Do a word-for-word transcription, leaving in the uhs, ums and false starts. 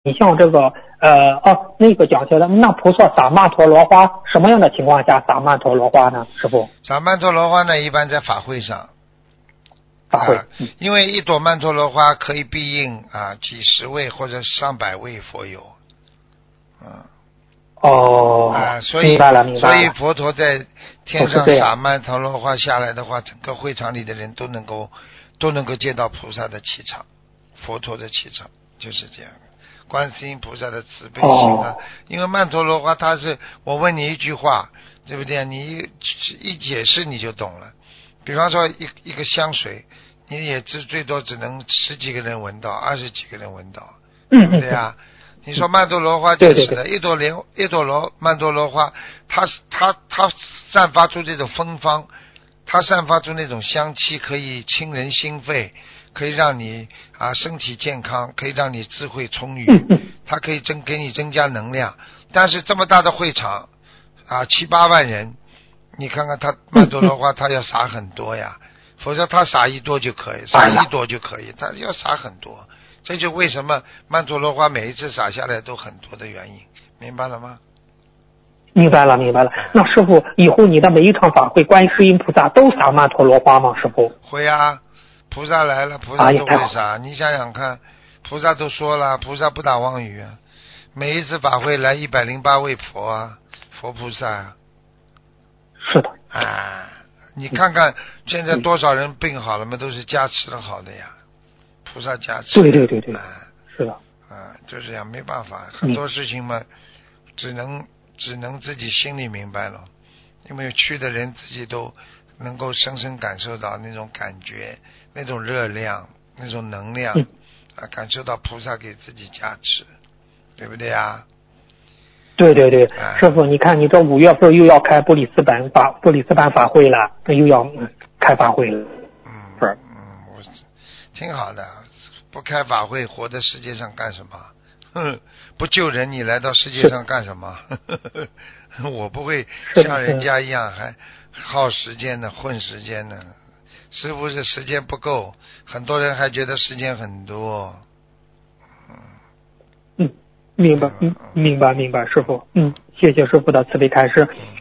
你像这个呃哦那个讲起来，那菩萨撒曼陀罗花什么样的情况下撒曼陀罗花呢？师傅？ 撒曼陀罗花呢，一般在法会上。 法会、 啊，因为一朵曼陀罗花可以庇应啊几十位或者上百位佛友，啊， 哦， 啊，所以明白了明白了。 所以佛陀在天上哦撒曼陀罗花下来的话，整个会场里的人都能够都能够见到菩萨的气场，佛陀的气场就是这样。观世音菩萨的慈悲心啊， 哦、 因为曼陀罗花它是，我问你一句话，对不对？你一一解释你就懂了。比方说一一个香水，你也只最多只能十几个人闻到，二十几个人闻到，对不对啊？你说曼陀罗花就是的，一朵莲一朵罗曼陀罗花，它它它散发出这种芬芳，它散发出那种香气，可以清人心肺，可以让你啊身体健康，可以让你智慧充裕，它可以增给你增加能量。但是这么大的会场啊，七八万人。你看看他曼陀罗花，他要撒很多呀，否则他撒一朵就可以，撒一朵就可以，他要撒很多，这就为什么曼陀罗花每一次撒下来都很多的原因，明白了吗？ 明白了明白了。那师傅，以后你的每一场法会，观世音菩萨都撒曼陀罗花吗？师傅？ 会啊，菩萨来了，菩萨都会撒。你想想看，菩萨都说了，菩萨不打妄语啊，每一次法会来一百零八位佛啊，佛菩萨啊。 是的啊，你看看现在多少人病好了嘛，都是加持的好的呀，菩萨加持。 对对对对， 啊， 是的。 啊，就这样，没办法，很多事情嘛，只能只能自己心里明白了，因为去的人自己都能够深深感受到那种感觉，那种热量，那种能量， 嗯、 啊，感受到菩萨给自己加持，对不对呀？ 对对对，师傅，你看你这五月份又要开布里斯班法布里斯班法会了，又要开法会了。 嗯，嗯，我挺好的，不开法会活在世界上干什么？哼，不救人你来到世界上干什么？我不会像人家一样还耗时间的混时间的，师傅是时间不够，很多人还觉得时间很多。 嗯，明白，嗯，明白明白，师傅，嗯，谢谢师傅的慈悲开示。